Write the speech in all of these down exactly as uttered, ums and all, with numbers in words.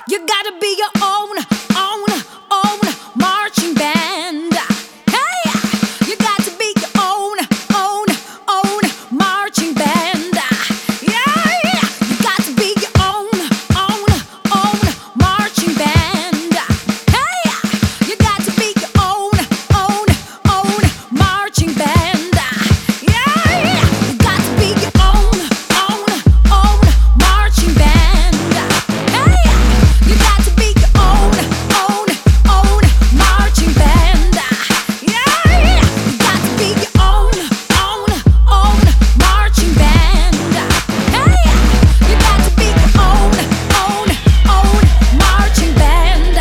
You gotta be your own, own, own marching band. Hey, you got to be your own, own, own marching band. Yeah, yeah. You got to be your own, own, own marching band. Hey, you got to be your own, own, own marching band. Yeah, yeah. You got to be your own, own, own marching band. Hey, you got to be your own, own, own marching band. Yeah, yeah. You got to be your own, own, own marching band. Hey, you got to be your own, own, own marching band.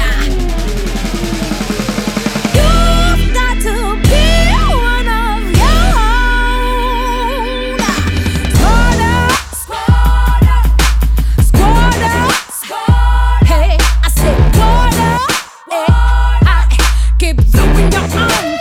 You've got to be one of your own. Squad up, squad up, squad up. Hey, I said squad up. Hey, I keep doing your own.